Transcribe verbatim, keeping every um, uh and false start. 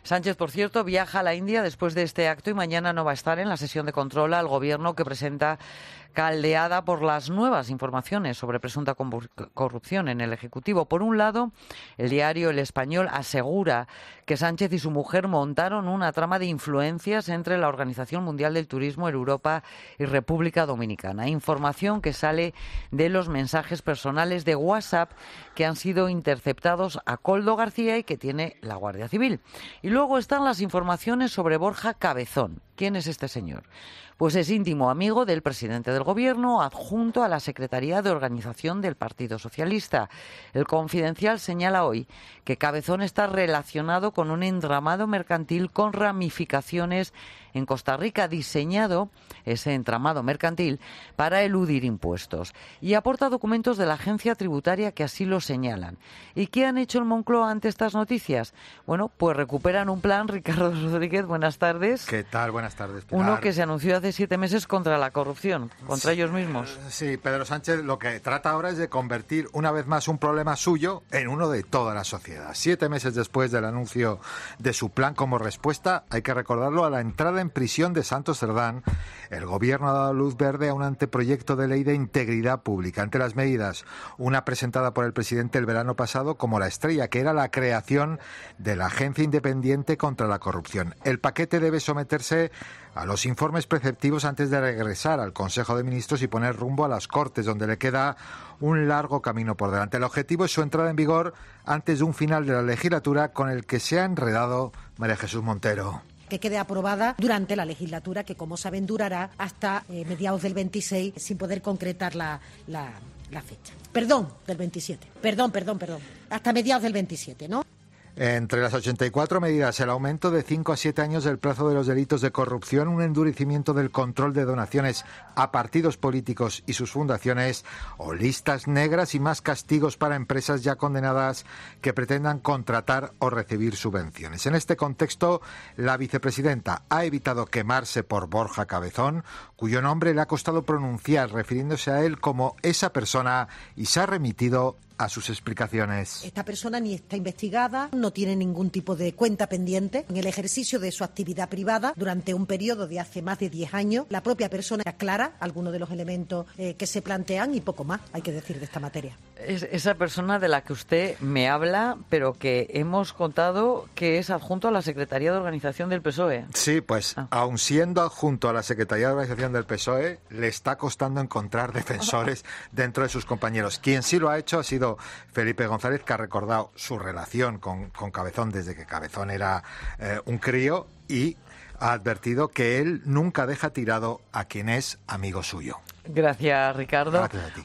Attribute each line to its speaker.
Speaker 1: Sánchez, por cierto, viaja a la India después de este acto y mañana no va a estar en la sesión de control al Gobierno que presenta caldeada por las nuevas informaciones sobre presunta corrupción en el Ejecutivo. Por un lado, el diario El Español asegura que Sánchez y su mujer montaron una trama de influencias entre la Organización Mundial del Turismo, Europa y República Dominicana. Información que sale de los mensajes personales de WhatsApp que han sido interceptados a Koldo García y que tiene la Guardia Civil. Y luego están las informaciones sobre Borja Cabezón. ¿Quién es este señor? Pues es íntimo amigo del presidente del Gobierno, adjunto a la Secretaría de Organización del Partido Socialista. El Confidencial señala hoy que Cabezón está relacionado con un entramado mercantil con ramificaciones en Costa Rica, diseñado ese entramado mercantil para eludir impuestos. Y aporta documentos de la agencia tributaria que así lo señalan. ¿Y qué han hecho el Moncloa ante estas noticias? Bueno, pues recuperan un plan. Ricardo Rodríguez, buenas tardes.
Speaker 2: ¿Qué tal? Buenas tardes, Pilar.
Speaker 1: Uno que se anunció hace siete meses contra la corrupción, contra sí, ellos mismos.
Speaker 2: Sí, Pedro Sánchez lo que trata ahora es de convertir una vez más un problema suyo en uno de toda la sociedad. Siete meses después del anuncio de su plan como respuesta, hay que recordarlo, a la entrada en prisión de Santos Cerdán, el Gobierno ha dado luz verde a un anteproyecto de ley de integridad pública. Entre las medidas, una presentada por el presidente el verano pasado como la estrella, que era la creación de la Agencia Independiente contra la Corrupción. El paquete debe someterse a los informes preceptivos antes de regresar al Consejo de Ministros y poner rumbo a las Cortes, donde le queda un largo camino por delante. El objetivo es su entrada en vigor antes de un final de la legislatura con el que se ha enredado María Jesús Montero.
Speaker 3: Que quede aprobada durante la legislatura, que como saben durará hasta eh, mediados del veintiséis, sin poder concretar la, la, la fecha. Perdón, del veintisiete. Perdón, perdón, perdón. Hasta mediados del veintisiete, ¿no?
Speaker 2: Entre las ochenta y cuatro medidas, el aumento de cinco a siete años del plazo de los delitos de corrupción, un endurecimiento del control de donaciones a partidos políticos y sus fundaciones, o listas negras y más castigos para empresas ya condenadas que pretendan contratar o recibir subvenciones. En este contexto, la vicepresidenta ha evitado quemarse por Borja Cabezón, cuyo nombre le ha costado pronunciar, refiriéndose a él como esa persona, y se ha remitido a sus explicaciones.
Speaker 3: Esta persona ni está investigada, no tiene ningún tipo de cuenta pendiente. En el ejercicio de su actividad privada, durante un periodo de hace más de diez años, la propia persona aclara algunos de los elementos eh, que se plantean y poco más hay que decir de esta materia.
Speaker 1: Es esa persona de la que usted me habla, pero que hemos contado que es adjunto a la Secretaría de Organización del P S O E.
Speaker 2: Sí, pues ah. aun siendo adjunto a la Secretaría de Organización del P S O E, le está costando encontrar defensores dentro de sus compañeros. Quien sí lo ha hecho ha sido Felipe González, que ha recordado su relación con, con Cabezón desde que Cabezón era eh, un crío, y ha advertido que él nunca deja tirado a quien es amigo suyo.
Speaker 1: Gracias, Ricardo.
Speaker 2: Gracias a ti.